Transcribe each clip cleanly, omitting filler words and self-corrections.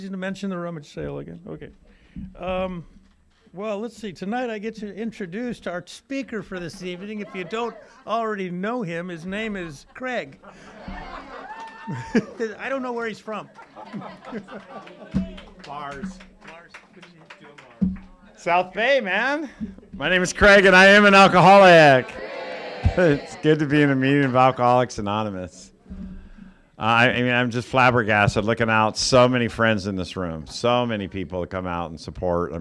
To mention the rummage sale again. Okay. Well, let's see. Tonight I get to introduce our speaker for this evening. If you don't already know him, his name is Craig. I don't know where he's from. Mars. South Bay, man. My name is Craig, and I am an alcoholic. It's good to be in a meeting of Alcoholics Anonymous. I'm just flabbergasted looking out. So many friends in this room. So many people that come out and support.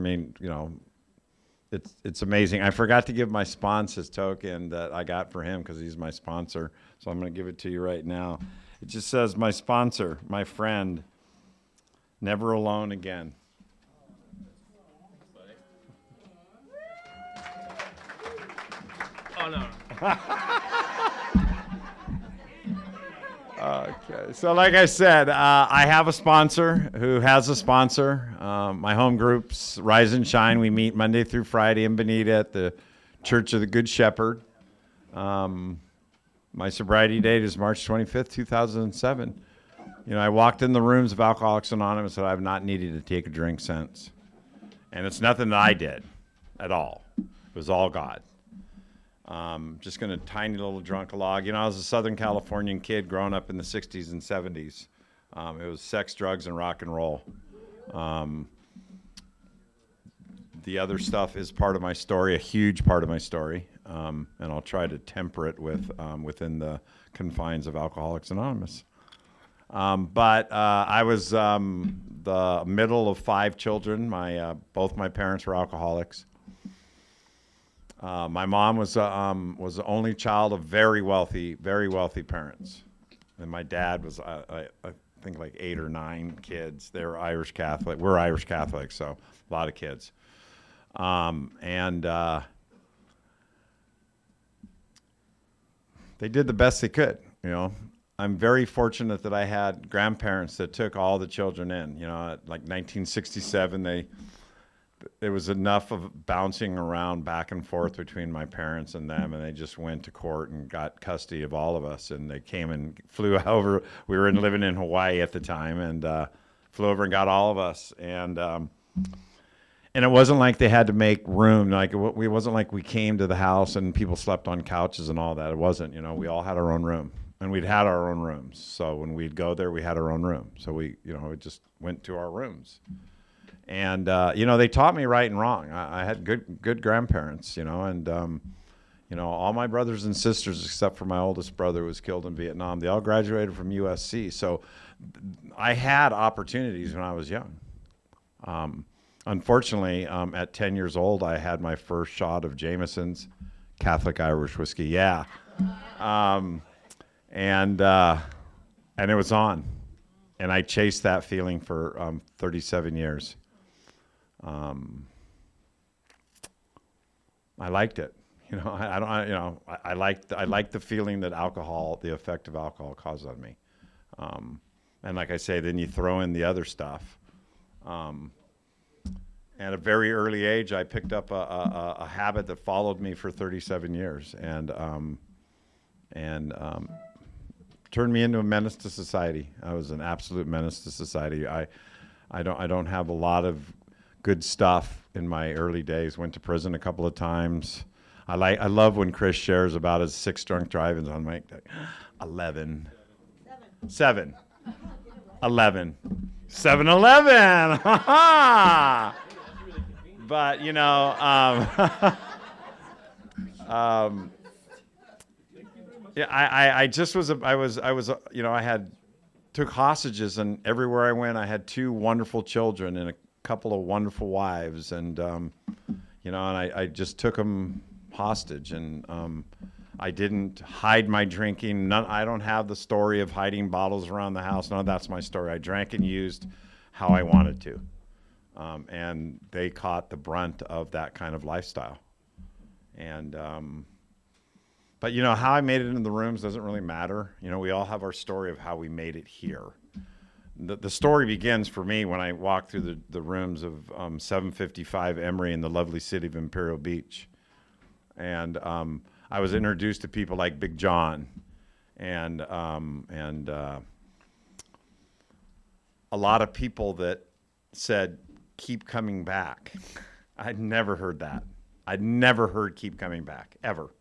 It's amazing. I forgot to give my sponsor's token that I got for him because he's my sponsor. So I'm going to give it to you right now. It just says, my sponsor, my friend, never alone again. Oh, no. Okay, so like I said, I have a sponsor who has a sponsor. My home groups, Rise and Shine, we meet Monday through Friday in Bonita at the Church of the Good Shepherd. My sobriety date is March 25th, 2007. I walked in the rooms of Alcoholics Anonymous that I've not needed to take a drink since. And it's nothing that I did at all. It was all God. Just going to tiny little drunk log. I was a Southern Californian kid growing up in the 60s and 70s. It was sex, drugs, and rock and roll. The other stuff is part of my story, a huge part of my story, and I'll try to temper it within the confines of Alcoholics Anonymous. But I was the middle of 5 children. Both my parents were alcoholics. My mom was the only child of very wealthy parents, and my dad was I think like 8 or 9 kids. They were Irish Catholic. We're Irish Catholics, so a lot of kids. They did the best they could. I'm very fortunate that I had grandparents that took all the children in. Like 1967, there was enough of bouncing around back and forth between my parents and them, and they just went to court and got custody of all of us. And they came and flew over. We were living in Hawaii at the time, and flew over and got all of us. And it wasn't like they had to make room. It wasn't like we came to the house and people slept on couches and all that. It wasn't. We all had our own room, and we'd had our own rooms. So when we'd go there, we had our own room. So we just went to our rooms. And, they taught me right and wrong. I had good grandparents, and, all my brothers and sisters, except for my oldest brother, was killed in Vietnam. They all graduated from USC. So I had opportunities when I was young. Unfortunately, at 10 years old, I had my first shot of Jameson's Catholic Irish whiskey. Yeah. And it was on. And I chased that feeling for 37 years. I liked it. I liked the feeling that the effect of alcohol caused on me. And like I say, then you throw in the other stuff. At a very early age, I picked up a habit that followed me for 37 years and turned me into a menace to society. I was an absolute menace to society. I don't have a lot of good stuff in my early days. Went to prison a couple of times. I love when Chris shares about his 6 drunk drive-ins on Mike. 11. 7. 11. 7-Eleven. But yeah, I took hostages, and everywhere I went, I had 2 wonderful children and a couple of wonderful wives, and I just took them hostage, and I didn't hide my drinking. I don't have the story of hiding bottles around the house. No, that's my story. I drank and used how I wanted to, and they caught the brunt of that kind of lifestyle. And but how I made it into the rooms doesn't really matter. We all have our story of how we made it here. The story begins for me when I walked through the rooms of 755 Emory in the lovely city of Imperial Beach. And I was introduced to people like Big John and a lot of people that said, "Keep coming back." I'd never heard that. I'd never heard "keep coming back," ever.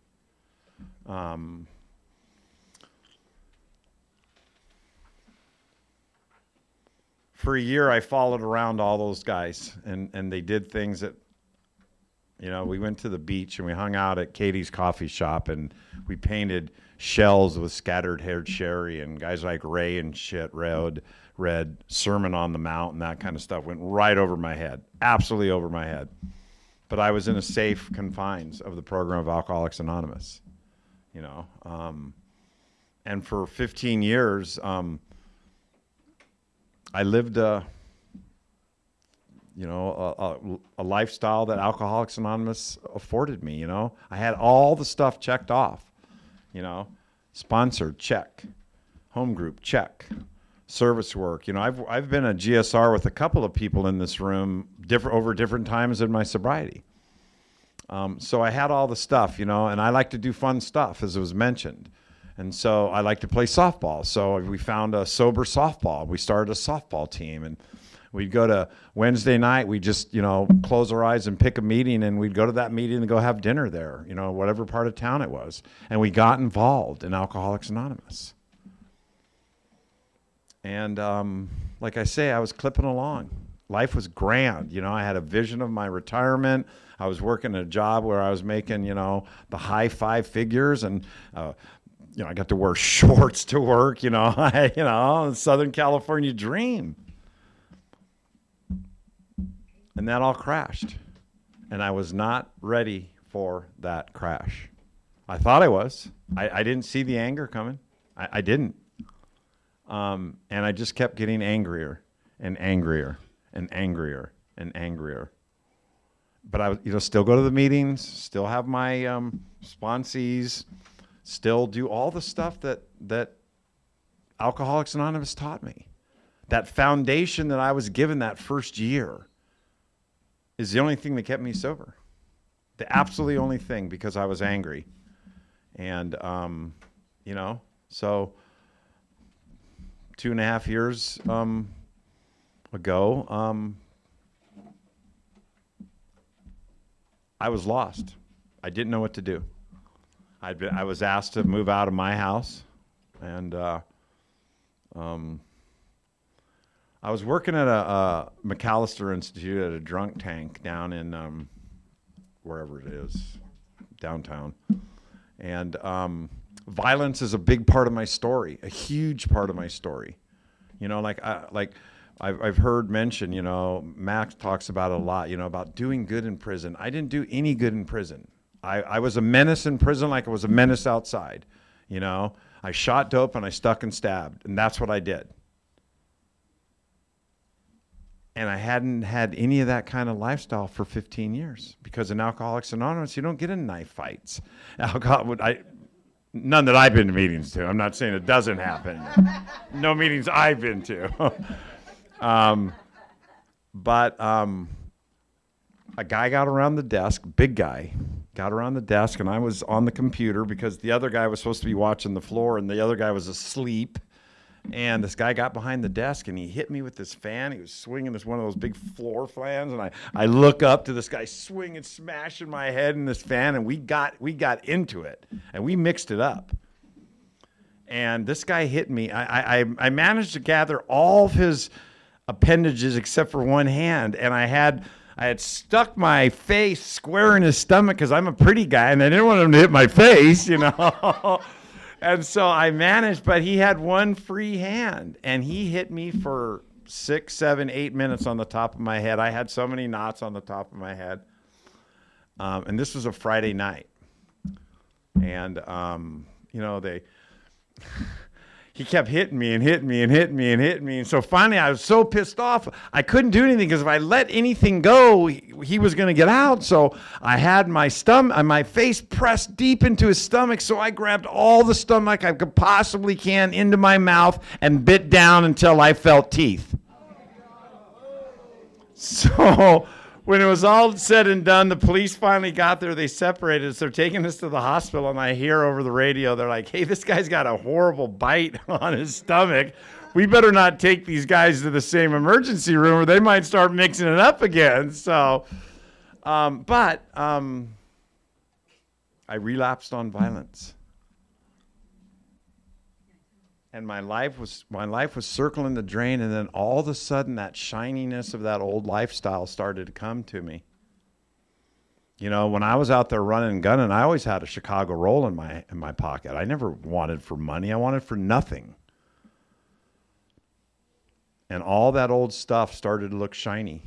For a year, I followed around all those guys, and they did things that, we went to the beach and we hung out at Katie's coffee shop, and we painted shells with scattered-haired Sherry, and guys like Ray and shit read Sermon on the Mount, and that kind of stuff went right over my head, absolutely over my head. But I was in a safe confines of the program of Alcoholics Anonymous, and for 15 years, I lived a lifestyle that Alcoholics Anonymous afforded me. I had all the stuff checked off. Sponsored, check. Home group, check. Service work. I've been a GSR with a couple of people in this room over different times in my sobriety. So I had all the stuff, and I like to do fun stuff, as it was mentioned. And so I like to play softball. So we found a sober softball. We started a softball team, and we'd go to Wednesday night. We just, close our eyes and pick a meeting, and we'd go to that meeting and go have dinner there, whatever part of town it was. And we got involved in Alcoholics Anonymous. And like I say, I was clipping along. Life was grand. I had a vision of my retirement. I was working a job where I was making, the high 5 figures, and I got to wear shorts to work, Southern California dream. And that all crashed. And I was not ready for that crash. I thought I was. I didn't see the anger coming. I didn't. And I just kept getting angrier and angrier and angrier and angrier. But I still go to the meetings, still have my sponsees, still do all the stuff that Alcoholics Anonymous taught me. That foundation that I was given that first year is the only thing that kept me sober. The absolutely only thing, because I was angry. And, so 2.5 years ago, I was lost. I didn't know what to do. I was asked to move out of my house, and I was working at a McAllister Institute at a drunk tank down in wherever it is, downtown. And violence is a big part of my story, a huge part of my story. I've heard mention, Max talks about it a lot, about doing good in prison. I didn't do any good in prison. I was a menace in prison like I was a menace outside. I shot dope and I stuck and stabbed, and that's what I did. And I hadn't had any of that kind of lifestyle for 15 years, because in Alcoholics Anonymous, you don't get in knife fights. None that I've been to meetings to. I'm not saying it doesn't happen. No meetings I've been to. But a guy got around the desk, big guy, got around the desk, and I was on the computer because the other guy was supposed to be watching the floor, and the other guy was asleep. And this guy got behind the desk, and he hit me with this fan. He was swinging this one of those big floor fans, and I look up to this guy swinging, smashing my head in this fan, and we got into it, and we mixed it up. And this guy hit me. I managed to gather all of his appendages except for one hand, and I had stuck my face square in his stomach because I'm a pretty guy, and I didn't want him to hit my face, And so I managed, but he had one free hand, and he hit me for 6, 7, 8 minutes on the top of my head. I had so many knots on the top of my head. And this was a Friday night. And, he kept hitting me and hitting me and hitting me and hitting me. And so finally I was so pissed off, I couldn't do anything, because if I let anything go, he was going to get out. So I had my face pressed deep into his stomach. So I grabbed all the stomach I could possibly can into my mouth and bit down until I felt teeth. So when it was all said and done, the police finally got there. They separated us. They're taking us to the hospital, and I hear over the radio, they're like, "Hey, this guy's got a horrible bite on his stomach. we better not take these guys to the same emergency room or they might start mixing it up again. So, but I relapsed on violence. And my life was circling the drain, and then all of a sudden that shininess of that old lifestyle started to come to me. You know, when I was out there running and gunning, I always had a Chicago roll in my pocket. I never wanted for money. I wanted for nothing. And all that old stuff started to look shiny.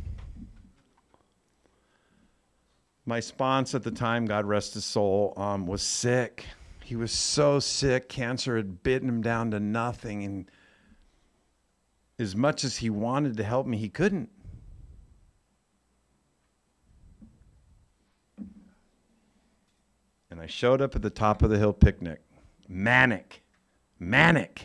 My sponsor at the time, God rest his soul, was sick. He was so sick. Cancer had bitten him down to nothing. And as much as he wanted to help me, he couldn't. And I showed up at the Top of the Hill picnic. Manic. And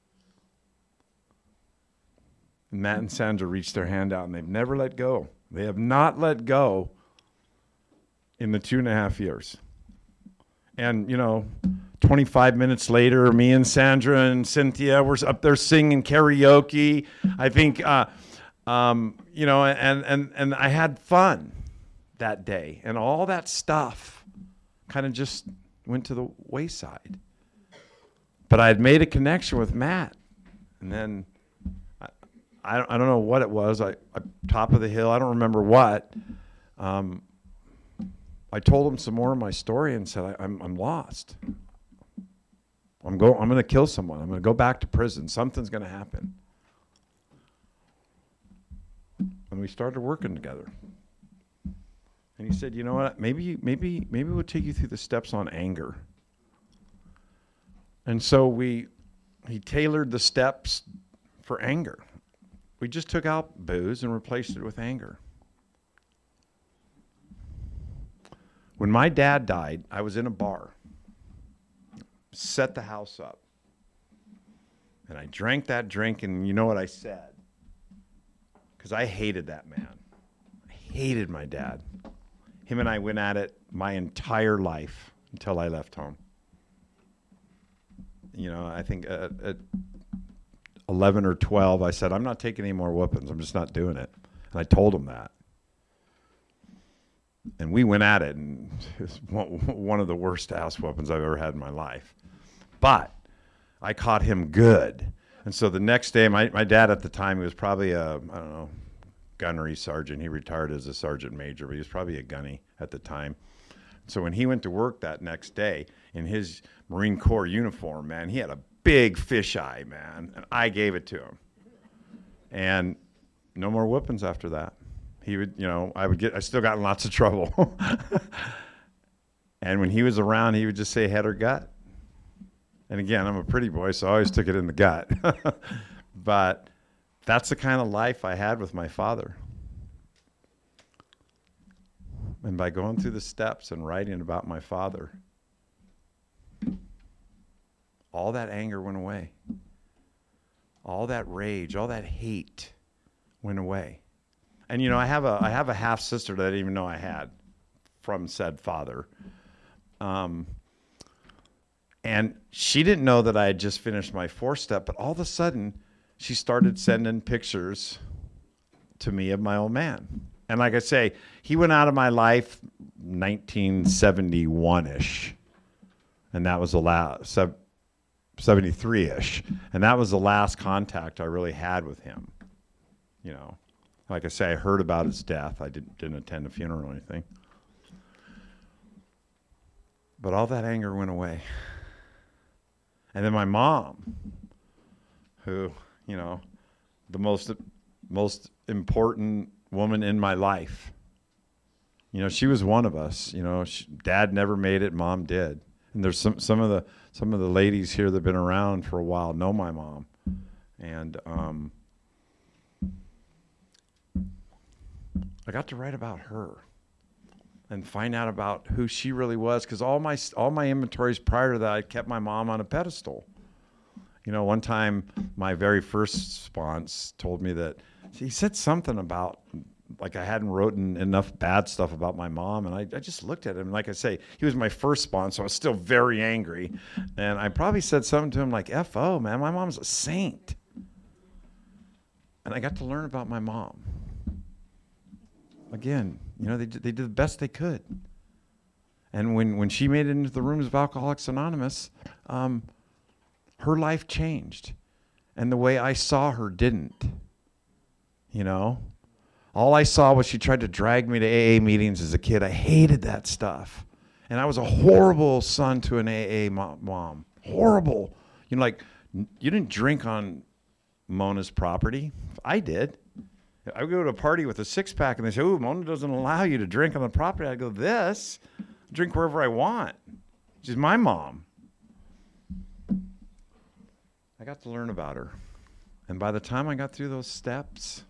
Matt and Sandra reached their hand out, and they've never let go. They have not let go in the 2.5 years. And, 25 minutes later, me and Sandra and Cynthia were up there singing karaoke. I think, and I had fun that day. And all that stuff kind of just went to the wayside. But I had made a connection with Matt. And then I don't know what it was. I Top of the Hill, I don't remember what. I told him some more of my story and said, I'm lost. I'm going to kill someone. I'm going to go back to prison. Something's going to happen. And we started working together. And he said, you know what? Maybe we'll take you through the steps on anger. And so he tailored the steps for anger. We just took out booze and replaced it with anger. When my dad died, I was in a bar, set the house up, and I drank that drink, and you know what I said? Because I hated that man. I hated my dad. Him and I went at it my entire life until I left home. I think at 11 or 12, I said, I'm not taking any more whoopings. I'm just not doing it. And I told him that. And we went at it, and it was one of the worst ass whoopings I've ever had in my life. But I caught him good. And so the next day, my dad at the time, he was probably gunnery sergeant. He retired as a sergeant major, but he was probably a gunny at the time. So when he went to work that next day in his Marine Corps uniform, man, he had a big fisheye, man. And I gave it to him. And no more whoopings after that. He would, I still got in lots of trouble. And when he was around, he would just say head or gut. And again, I'm a pretty boy, so I always took it in the gut. But that's the kind of life I had with my father. And by going through the steps and writing about my father, all that anger went away. All that rage, all that hate went away. And I have a half sister that I didn't even know I had from said father. And she didn't know that I had just finished my 4-step, but all of a sudden she started sending pictures to me of my old man. And like I say, he went out of my life 1971-ish. And that was the last, 73-ish. And that was the last contact I really had with him. Like I say, I heard about his death. I didn't attend a funeral or anything. But all that anger went away. And then my mom, who, the most important woman in my life. She was one of us. Dad never made it, Mom did. And there's some of the ladies here that have been around for a while know my mom. And I got to write about her and find out about who she really was, because all my inventories prior to that, I kept my mom on a pedestal. One time my very first sponsor told me that he said something about, like, I hadn't written enough bad stuff about my mom, and I just looked at him. Like I say, he was my first sponsor, so I was still very angry. And I probably said something to him like, F.O., man, my mom's a saint. And I got to learn about my mom. Again, they did the best they could. And when she made it into the rooms of Alcoholics Anonymous, her life changed. And the way I saw her didn't. All I saw was she tried to drag me to AA meetings as a kid. I hated that stuff. And I was a horrible son to an AA mom. Horrible. You didn't drink on Mona's property. I did. I would go to a party with a six-pack, and they say, "Ooh, Mona doesn't allow you to drink on the property." I go, "This, drink wherever I want. She's my mom." I got to learn about her. And by the time I got through those steps,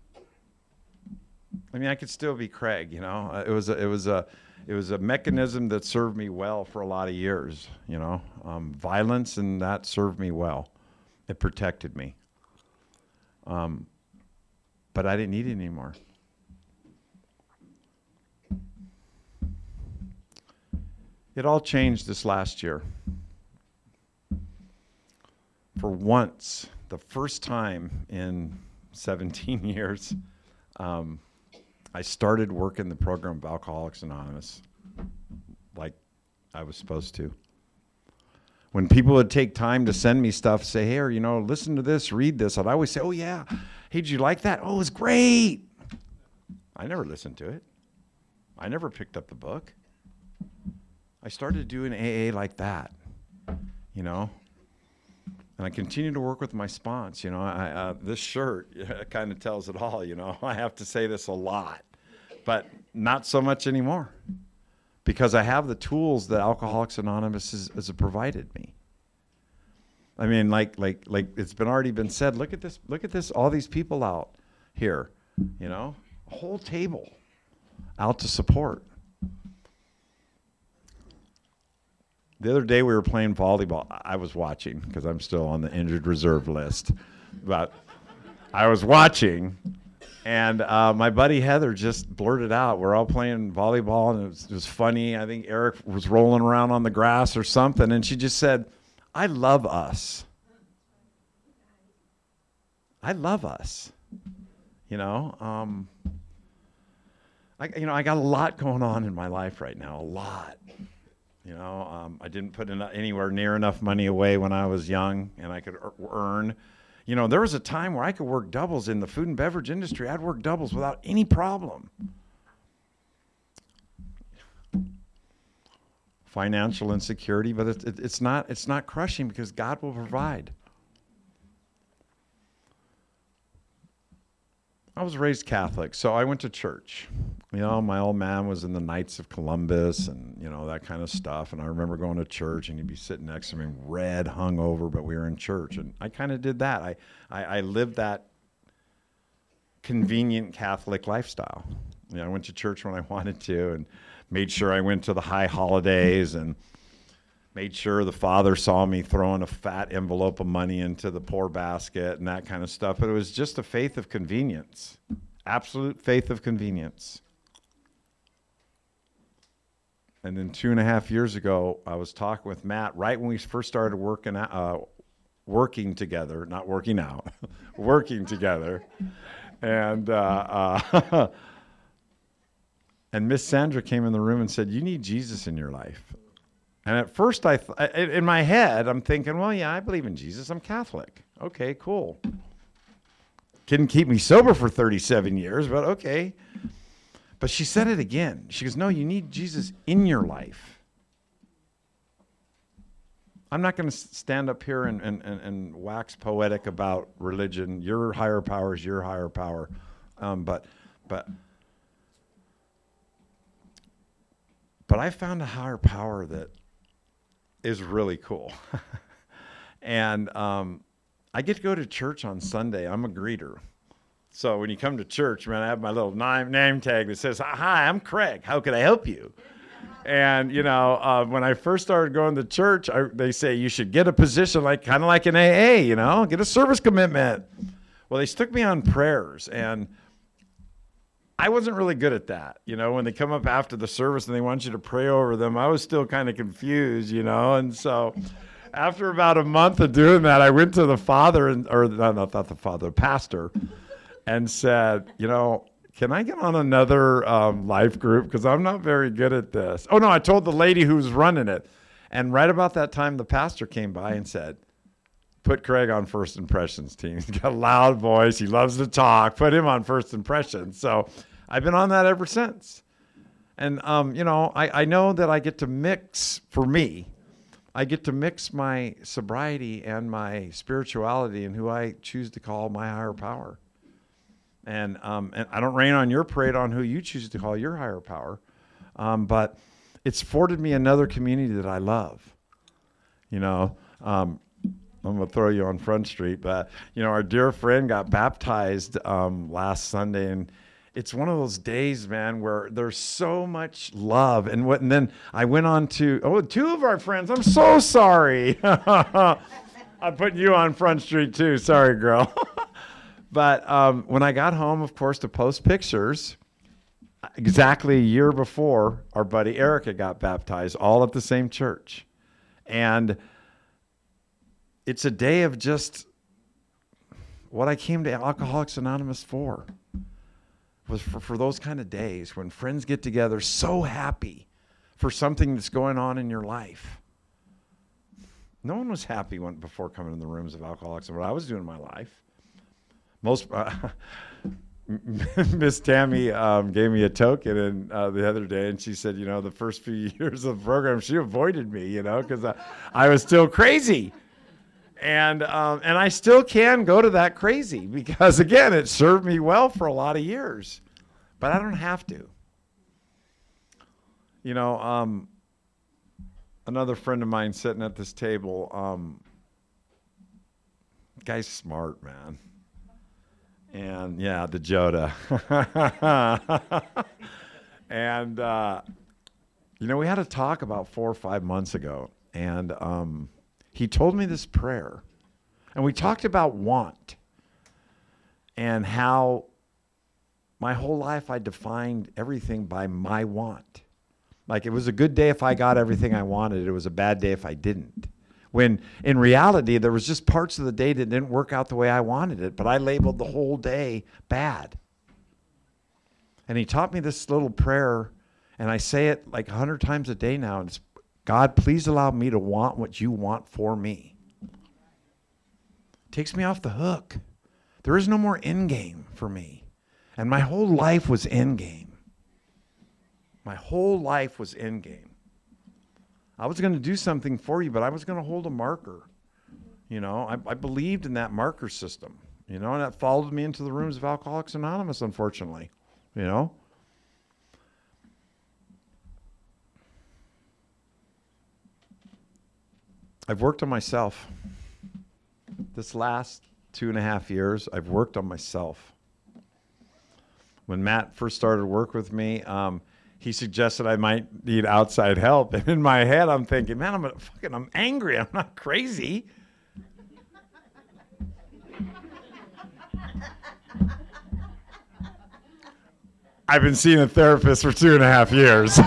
I could still be Craig, It was a mechanism that served me well for a lot of years, Violence, and that served me well. It protected me. But I didn't need it anymore. It all changed this last year. For once, the first time in 17 years, I started working the program of Alcoholics Anonymous like I was supposed to. When people would take time to send me stuff, say, "Hey, listen to this, read this," I'd always say, "Oh, yeah. Hey, did you like that? Oh, it was great." I never listened to it. I never picked up the book. I started doing AA like that, And I continue to work with my sponsor. This shirt kind of tells it all, I have to say this a lot, but not so much anymore because I have the tools that Alcoholics Anonymous has provided me. Like it's already been said, look at this, all these people out here, a whole table out to support. The other day we were playing volleyball. I was watching because I'm still on the injured reserve list. But I was watching, and my buddy Heather just blurted out, we're all playing volleyball, and it was funny. I think Eric was rolling around on the grass or something, and she just said, "I love us. I love us." I got a lot going on in my life right now, a lot. I didn't put anywhere near enough money away when I was young, and I could earn. There was a time where I could work doubles in the food and beverage industry. I'd work doubles without any problem. Financial insecurity, but it's not crushing because God will provide. I was raised Catholic, so I went to church. My old man was in the Knights of Columbus and, that kind of stuff. And I remember going to church and he'd be sitting next to me, red, hungover, but we were in church. And I kind of did that. I lived that convenient Catholic lifestyle. I went to church when I wanted to and made sure I went to the high holidays and made sure the Father saw me throwing a fat envelope of money into the poor basket and that kind of stuff. But it was just a faith of convenience, absolute faith of convenience. And then 2.5 years ago, I was talking with Matt right when we first started working together, not working out, working together. And and Miss Sandra came in the room and said, "You need Jesus in your life." And at first, in my head, I'm thinking, well, yeah, I believe in Jesus. I'm Catholic. Okay, cool. Couldn't keep me sober for 37 years, but okay. But she said it again. She goes, "No, you need Jesus in your life." I'm not going to stand up here and wax poetic about religion. Your higher power is your higher power. But I found a higher power that is really cool. And I get to go to church on Sunday. I'm a greeter. So when you come to church, man, I have my little name tag that says, "Hi, I'm Craig. How can I help you?" And, when I first started going to church, they say you should get a position kind of like an AA, get a service commitment. Well, they stuck me on prayers, and I wasn't really good at that. When they come up after the service and they want you to pray over them, I was still kind of confused, and so after about a month of doing that, I went to the father, not the father, the pastor, and said, can I get on another life group? Because I'm not very good at this. Oh, no, I told the lady who was running it. And right about that time, the pastor came by and said, put Craig on First Impressions team. He's got a loud voice. He loves to talk. Put him on First Impressions. So I've been on that ever since. And, I know that I get to mix, for me, I get to mix my sobriety and my spirituality and who I choose to call my higher power. And I don't rain on your parade on who you choose to call your higher power. But it's afforded me another community that I love. I'm going to throw you on Front Street, but, our dear friend got baptized last Sunday, and it's one of those days, man, where there's so much love. And then I went on to, two of our friends. I'm so sorry. I'm putting you on Front Street too. Sorry, girl. But when I got home, of course, to post pictures, exactly a year before, our buddy Erica got baptized, all at the same church. And it's a day of just what I came to Alcoholics Anonymous for. Was for those kind of days when friends get together so happy for something that's going on in your life. No one was happy before coming in the rooms of Alcoholics and what I was doing in my life. Miss Tammy gave me a token the other day, and she said, the first few years of the program, she avoided me, because I was still crazy. And I still can go to that crazy because, again, it served me well for a lot of years. But I don't have to. Another friend of mine sitting at this table, guy's smart, man. And, yeah, the Joda. And, we had a talk about 4 or 5 months ago. And he told me this prayer, and we talked about want and how my whole life I defined everything by my want. Like it was a good day if I got everything I wanted. It was a bad day if I didn't. When in reality, there was just parts of the day that didn't work out the way I wanted it, but I labeled the whole day bad. And he taught me this little prayer, and I say it like 100 times a day now, and it's, God, please allow me to want what you want for me. Takes me off the hook. There is no more end game for me. And my whole life was end game. My whole life was end game. I was going to do something for you, but I was going to hold a marker. I believed in that marker system, and that followed me into the rooms of Alcoholics Anonymous, unfortunately, I've worked on myself. This last 2.5 years, I've worked on myself. When Matt first started work with me, he suggested I might need outside help. And in my head, I'm thinking, man, I'm angry. I'm not crazy. I've been seeing a therapist for 2.5 years.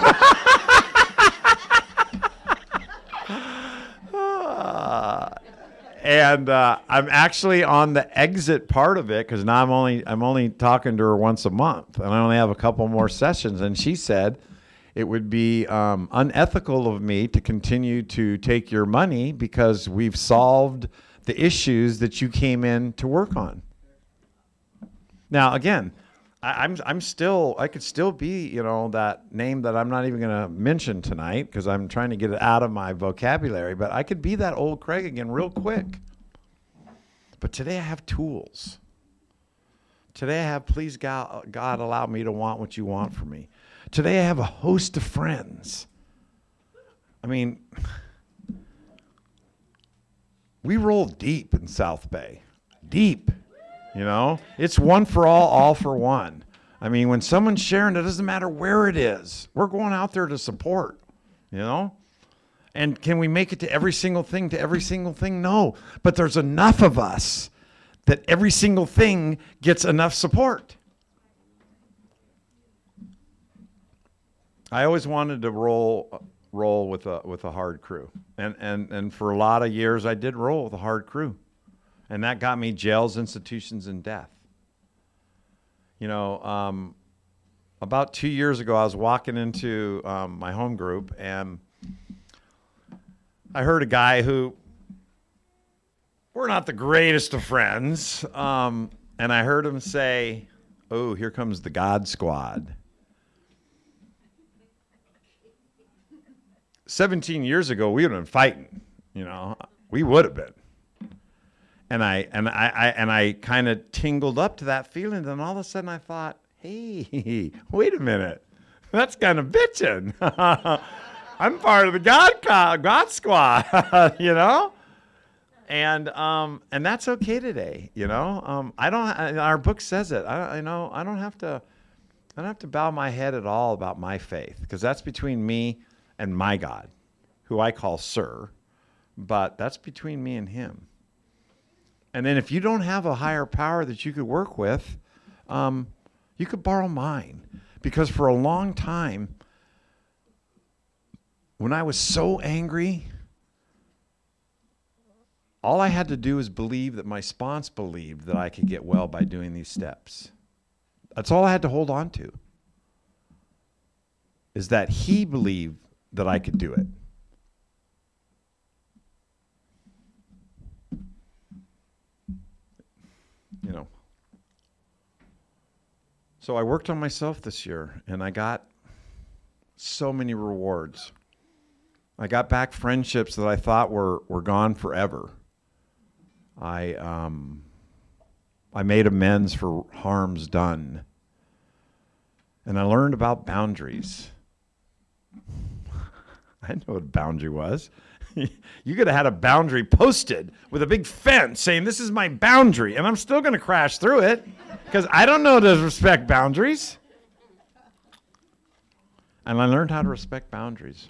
And I'm actually on the exit part of it because now I'm only talking to her once a month, and I only have a couple more sessions. And she said it would be unethical of me to continue to take your money because we've solved the issues that you came in to work on. Now, again, I could still be, that name that I'm not even going to mention tonight because I'm trying to get it out of my vocabulary, but I could be that old Craig again real quick. But today I have tools. Today I have, please God, allow me to want what you want for me. Today I have a host of friends. I mean, we roll deep in South Bay. Deep. It's one for all for one. I mean, when someone's sharing, it doesn't matter where it is. We're going out there to support, And can we make it to every single thing, No. But there's enough of us that every single thing gets enough support. I always wanted to roll roll with a hard crew. And for a lot of years, I did roll with a hard crew. And that got me jails, institutions, and death. You know, about 2 years ago, I was walking into my home group, and I heard a guy who, we're not the greatest of friends, and I heard him say, "Oh, here comes the God Squad." 17 years ago, we would have been fighting. You know, we would have been. And I kind of tingled up to that feeling. Then all of a sudden, I thought, "Hey, wait a minute, that's kind of bitching." I'm part of the God Squad, you know, and that's okay today, you know. Our book says it. I don't have to bow my head at all about my faith, because that's between me and my God, who I call Sir, but that's between me and Him. And then if you don't have a higher power that you could work with, you could borrow mine, because for a long time, when I was so angry, all I had to do was believe that my sponsor believed that I could get well by doing these steps. That's all I had to hold on to, is that he believed that I could do it. You know. So I worked on myself this year, and I got so many rewards. I got back friendships that I thought were gone forever. I made amends for harms done. And I learned about boundaries. I know what a boundary was. You could have had a boundary posted with a big fence saying, "This is my boundary," and I'm still going to crash through it because I don't know to respect boundaries. And I learned how to respect boundaries.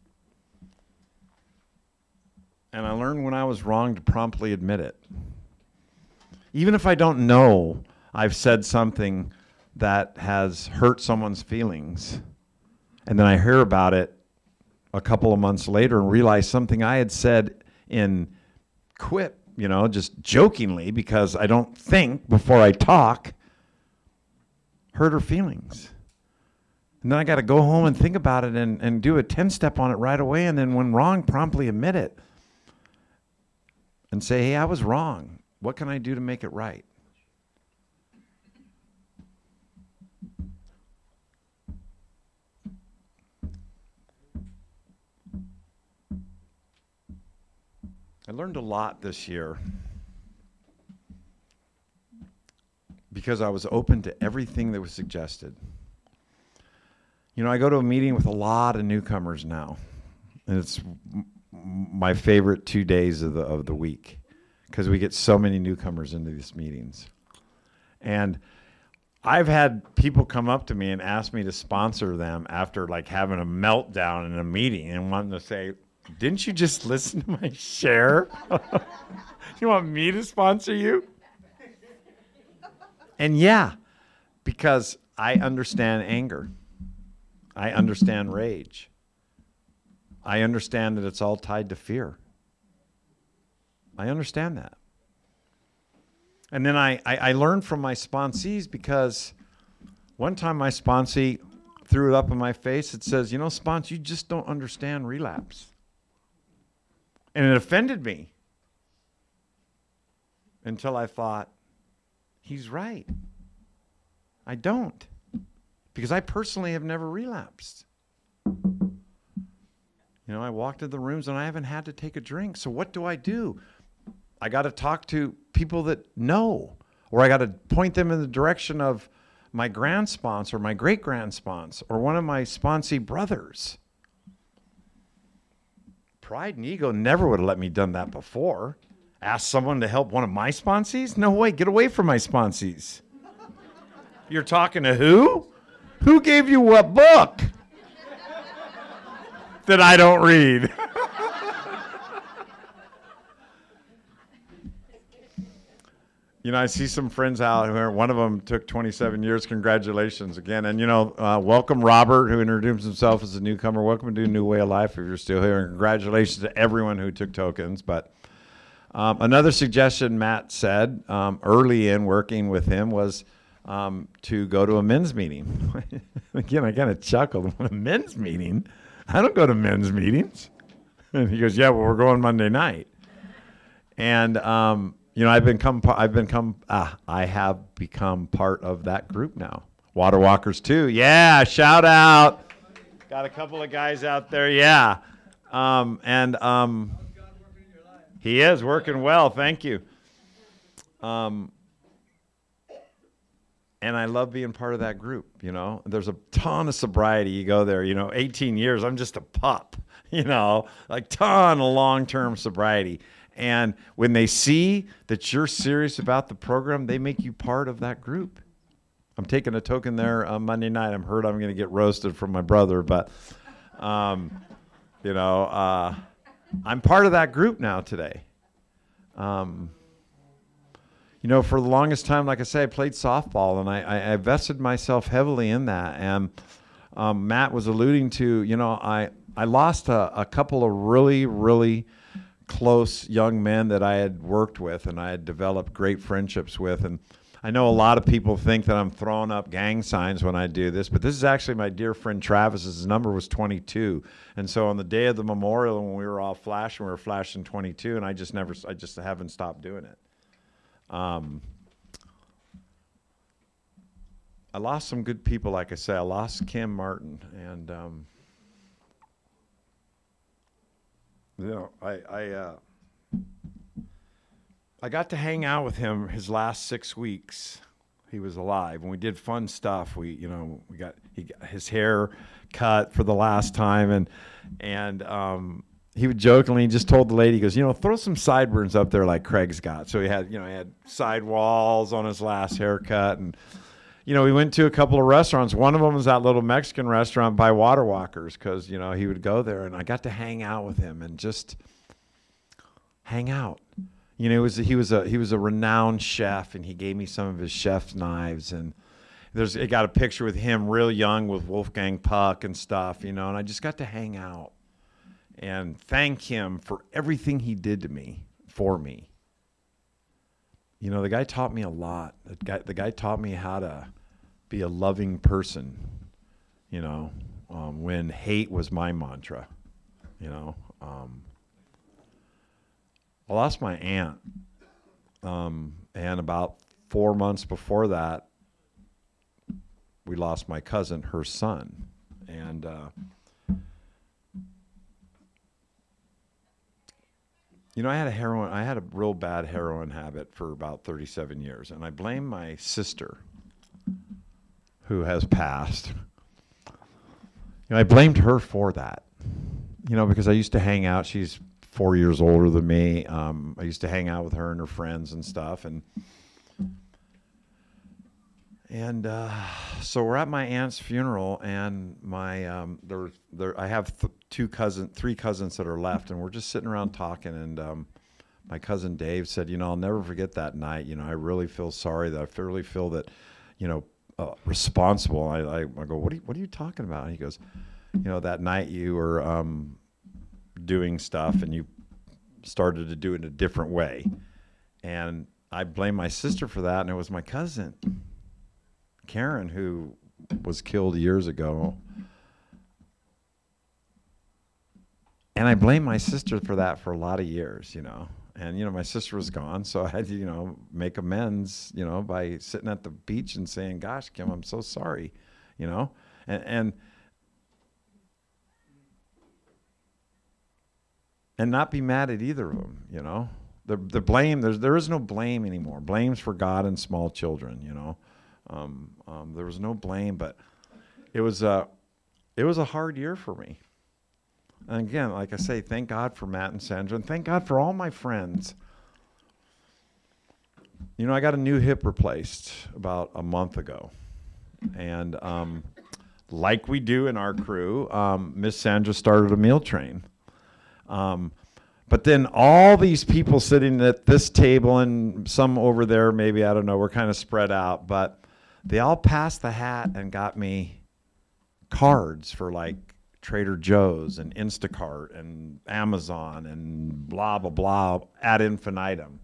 And I learned when I was wrong to promptly admit it. Even if I don't know I've said something that has hurt someone's feelings, and then I hear about it a couple of months later and realize something I had said in quip, you know, just jokingly, because I don't think before I talk, hurt her feelings. And then I got to go home and think about it and do a 10-step on it right away, and then when wrong, promptly admit it. And say, "Hey, I was wrong. What can I do to make it right?" I learned a lot this year because I was open to everything that was suggested. You know, I go to a meeting with a lot of newcomers now, and it's my favorite 2 days of the week, because we get so many newcomers into these meetings. And I've had people come up to me and ask me to sponsor them after like having a meltdown in a meeting and wanting to say, "Didn't you just listen to my share? You want me to sponsor you?" And yeah, because I understand anger. I understand rage. I understand that it's all tied to fear. I understand that. And then I learned from my sponsees, because one time my sponsee threw it up in my face. It says, "You know, Spons, you just don't understand relapse." And it offended me until I thought, he's right. I don't. Because I personally have never relapsed. You know, I walked into the rooms and I haven't had to take a drink. So what do? I got to talk to people that know, or I got to point them in the direction of my grand sponsor, my great grand sponsor, or one of my sponsee brothers. Pride and ego never would have let me done that before. Ask someone to help one of my sponsees? No way, get away from my sponsees. You're talking to who? Who gave you what book that I don't read? I see some friends out here. One of them took 27 years. Congratulations again. And, welcome Robert, who introduced himself as a newcomer. Welcome to New Way of Life if you're still here. And congratulations to everyone who took tokens. But another suggestion Matt said early in working with him was to go to a men's meeting. Again, I kind of chuckled. A men's meeting? I don't go to men's meetings. And he goes, yeah, well, we're going Monday night. And, I have become part of that group now. Water Walkers too. Yeah, shout out. Got a couple of guys out there. Yeah. He is working well. Thank you. And I love being part of that group, There's a ton of sobriety. You go there, 18 years, I'm just a pup, like ton of long-term sobriety. And when they see that you're serious about the program, they make you part of that group. I'm taking a token there on Monday night. I'm going to get roasted from my brother, but, I'm part of that group now today. For the longest time, like I say, I played softball, and I vested myself heavily in that. And Matt was alluding to, I lost a couple of really, really close young men that I had worked with and I had developed great friendships with. And I know a lot of people think that I'm throwing up gang signs when I do this, but this is actually my dear friend Travis's. His number was 22. And so on the day of the memorial, when we were all flashing, we were flashing 22, and I just haven't stopped doing it. I lost some good people, like I say. I lost Kim Martin, and I got to hang out with him his last 6 weeks. He was alive, and we did fun stuff. He got his hair cut for the last time, and he would jokingly just told the lady, he goes, throw some sideburns up there like Craig's got. So he had side walls on his last haircut, and we went to a couple of restaurants. One of them was that little Mexican restaurant by Water Walkers, because he would go there, and I got to hang out with him and just hang out. He was a renowned chef, and he gave me some of his chef's knives, and it got a picture with him real young with Wolfgang Puck and stuff, and I just got to hang out and thank him for everything he did for me. The guy taught me a lot. The guy taught me how to be a loving person, when hate was my mantra, I lost my aunt, and about 4 months before that, we lost my cousin, her son, and I had a real bad heroin habit for about 37 years, and I blame my sister, who has passed. I blamed her for that, because I used to hang out. She's 4 years older than me. I used to hang out with her and her friends and stuff, and so we're at my aunt's funeral, and my I have three cousins that are left, and we're just sitting around talking, and my cousin Dave said, I'll never forget that night. I really feel sorry that I really feel that, responsible. I go, what are you talking about? And he goes, that night you were doing stuff, and you started to do it in a different way, and I blame my sister for that, and it was my cousin Karen, who was killed years ago. And I blame my sister for that for a lot of years, And, my sister was gone, so I had to, make amends, by sitting at the beach and saying, gosh, Kim, I'm so sorry, And not be mad at either of them, The blame, there is no blame anymore. Blame's for God and small children, There was no blame, but it was a hard year for me. And again, like I say, thank God for Matt and Sandra, and thank God for all my friends. I got a new hip replaced about a month ago, and like we do in our crew, Miss Sandra started a meal train. But then all these people sitting at this table and some over there, maybe, I don't know, we're kind of spread out, but they all passed the hat and got me cards for like Trader Joe's and Instacart and Amazon and blah, blah, blah, ad infinitum.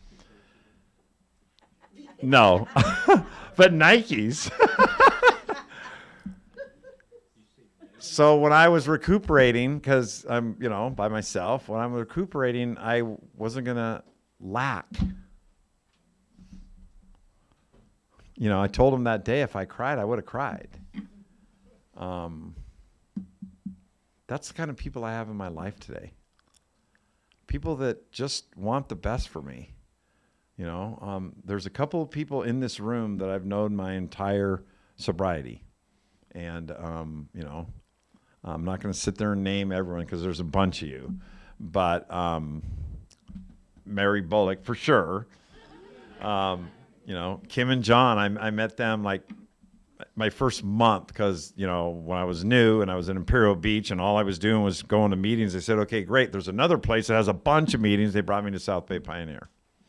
No, but Nikes. So when I was recuperating, because I'm, by myself, when I'm recuperating, I wasn't going to lack. I told him that day if I cried, I would have cried. That's the kind of people I have in my life today. People that just want the best for me. There's a couple of people in this room that I've known my entire sobriety. And, I'm not going to sit there and name everyone because there's a bunch of you. But Mary Bullock, for sure. Kim and John, I met them like my first month because, when I was new and I was in Imperial Beach and all I was doing was going to meetings, they said, okay, great. There's another place that has a bunch of meetings. They brought me to South Bay Pioneer.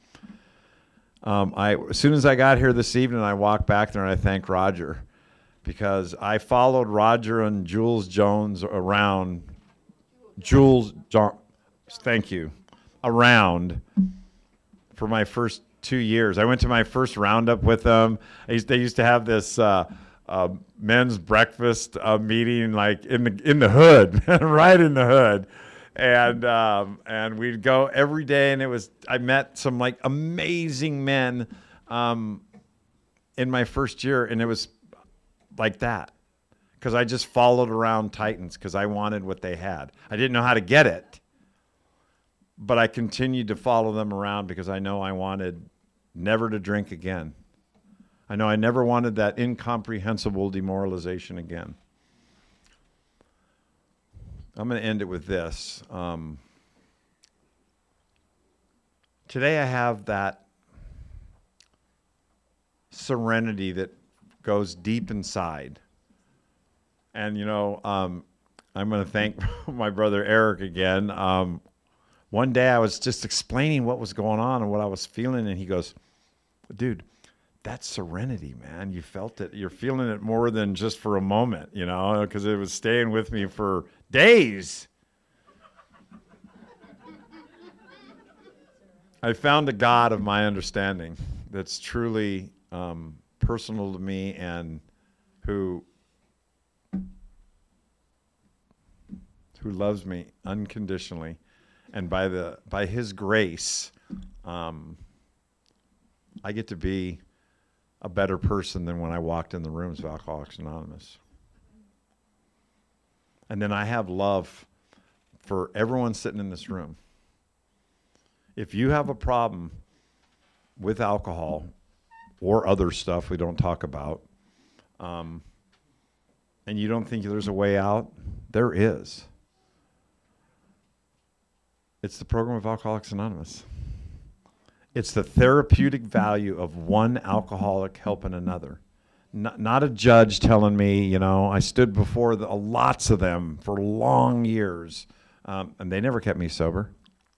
As soon as I got here this evening, I walked back there and I thanked Roger because I followed Roger and Jules Jones around. Thank you. Around for my first 2 years. I went to my first roundup with them. They used to have this men's breakfast meeting like in the hood, right in the hood. And we'd go every day, and I met some like amazing men in my first year, and it was like that because I just followed around Titans because I wanted what they had. I didn't know how to get it, but I continued to follow them around because I know I wanted never to drink again. I know I never wanted that incomprehensible demoralization again. I'm going to end it with this. Today I have that serenity that goes deep inside. And, I'm going to thank my brother Eric again. One day I was just explaining what was going on and what I was feeling, and he goes, dude, that's serenity, man. You felt it. You're feeling it more than just for a moment, because it was staying with me for days. I found a God of my understanding that's truly personal to me and who loves me unconditionally. And by his grace, I get to be a better person than when I walked in the rooms of Alcoholics Anonymous. And then I have love for everyone sitting in this room. If you have a problem with alcohol or other stuff we don't talk about, and you don't think there's a way out, there is. It's the program of Alcoholics Anonymous. It's the therapeutic value of one alcoholic helping another. Not a judge telling me, I stood before lots of them for long years, and they never kept me sober.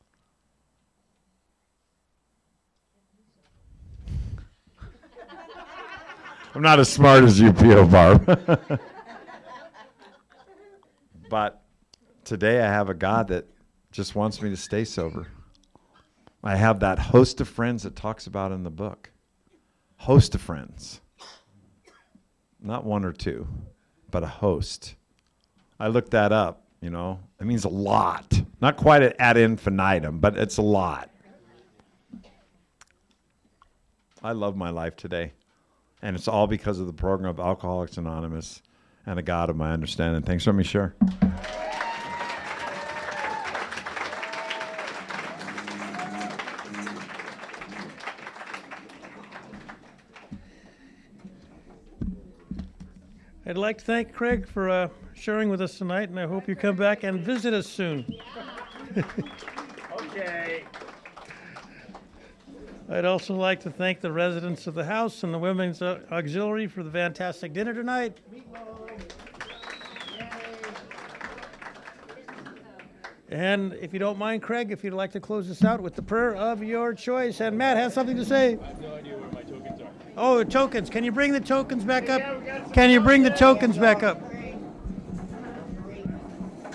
I'm not as smart as you, P.O. Barb. But today I have a God that just wants me to stay sober. I have that host of friends that talks about in the book. Host of friends. Not one or two, but a host. I looked that up, It means a lot. Not quite ad infinitum, but it's a lot. I love my life today. And it's all because of the program of Alcoholics Anonymous and a God of my understanding. Thanks for letting me share. I'd like to thank Craig for sharing with us tonight, and I hope you come back and visit us soon. Okay. I'd also like to thank the residents of the house and the Women's Auxiliary for the fantastic dinner tonight. And if you don't mind, Craig, if you'd like to close this out with the prayer of your choice. And Matt has something to say. I have no idea where my tokens are. Oh, tokens. Can you bring the tokens back up? Can you bring the tokens back up?